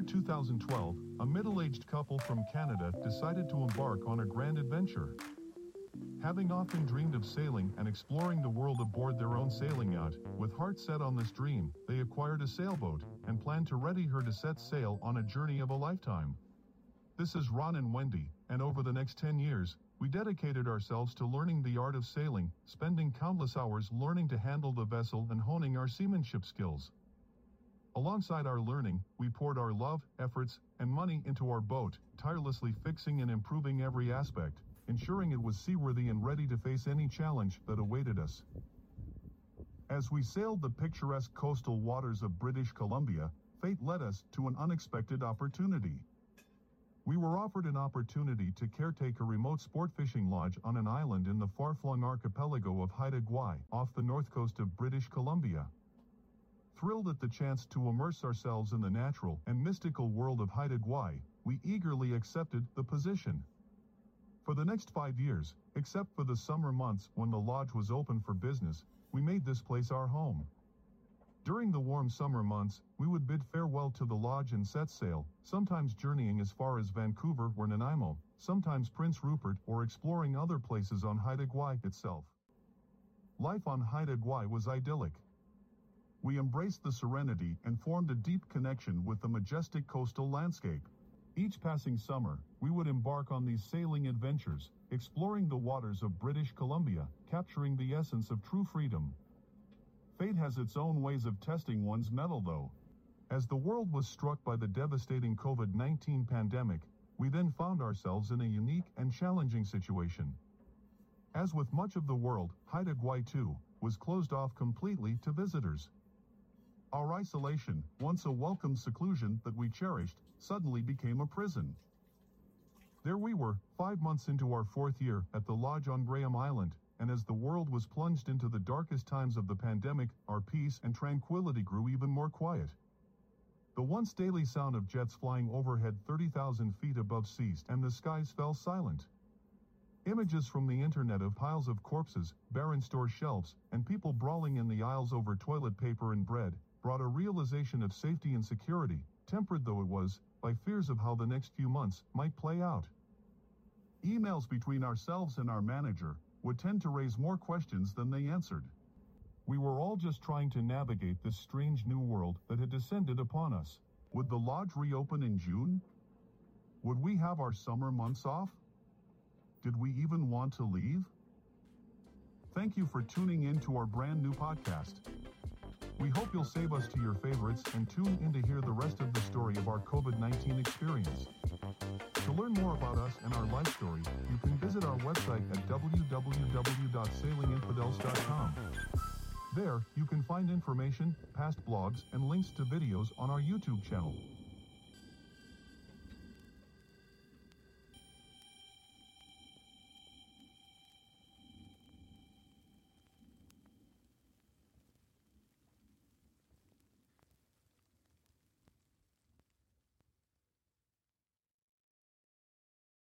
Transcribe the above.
2012, a middle-aged couple from Canada decided to embark on a grand adventure. Having often dreamed of sailing and exploring the world aboard their own sailing yacht, with heart set on this dream, they acquired a sailboat and planned to ready her to set sail on a journey of a lifetime. This is Ron and Wendy, and over the next 10 years, we dedicated ourselves to learning the art of sailing, spending countless hours learning to handle the vessel and honing our seamanship skills. Alongside our learning, we poured our love, efforts, and money into our boat, tirelessly fixing and improving every aspect, ensuring it was seaworthy and ready to face any challenge that awaited us. As we sailed the picturesque coastal waters of British Columbia, fate led us to an unexpected opportunity. We were offered an opportunity to caretake a remote sport fishing lodge on an island in the far-flung archipelago of Haida Gwaii, off the north coast of British Columbia. Thrilled at the chance to immerse ourselves in the natural and mystical world of Haida Gwaii, we eagerly accepted the position. For the next 5 years, except for the summer months when the lodge was open for business, we made this place our home. During the warm summer months, we would bid farewell to the lodge and set sail, sometimes journeying as far as Vancouver or Nanaimo, sometimes Prince Rupert, or exploring other places on Haida Gwaii itself. Life on Haida Gwaii was idyllic. We embraced the serenity and formed a deep connection with the majestic coastal landscape. Each passing summer, we would embark on these sailing adventures, exploring the waters of British Columbia, capturing the essence of true freedom. Fate has its own ways of testing one's mettle though. As the world was struck by the devastating COVID-19 pandemic, we then found ourselves in a unique and challenging situation. As with much of the world, Haida Gwaii too was closed off completely to visitors. Our isolation, once a welcome seclusion that we cherished, suddenly became a prison. There we were, 5 months into our 4th year at the lodge on Graham Island, and as the world was plunged into the darkest times of the pandemic, our peace and tranquility grew even more quiet. The once daily sound of jets flying overhead 30,000 feet above ceased, and the skies fell silent. Images from the internet of piles of corpses, barren store shelves, and people brawling in the aisles over toilet paper and bread brought a realization of safety and security, tempered though it was by fears of how the next few months might play out. Emails between ourselves and our manager would tend to raise more questions than they answered. We were all just trying to navigate this strange new world that had descended upon us. Would the lodge reopen in June? Would we have our summer months off? Did we even want to leave? Thank you for tuning in to our brand new podcast. We hope you'll save us to your favorites and tune in to hear the rest of the story of our COVID-19 experience. To learn more about us and our life story, you can visit our website at www.sailinginfidels.com. There, you can find information, past blogs, and links to videos on our YouTube channel.